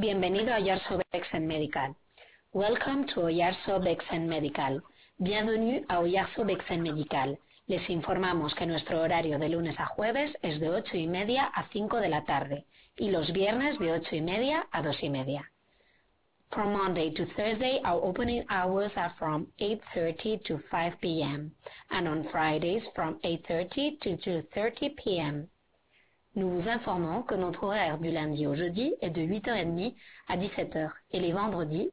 Bienvenido a Oyarzo Bexen Medical. Welcome to Oyarzo Bexen Medical. Bienvenue a Oyarzo Bexen Medical. Les informamos que nuestro horario de lunes a jueves es de 8:30 a 5 de la tarde y los viernes de 8:30 a 2:30. From Monday to Thursday, our opening hours are from 8:30 to 5 p.m. and on Fridays from 8:30 to 2:30 p.m. Nous vous informons que notre horaire du lundi au jeudi est de 8h30 à 17h et les vendredis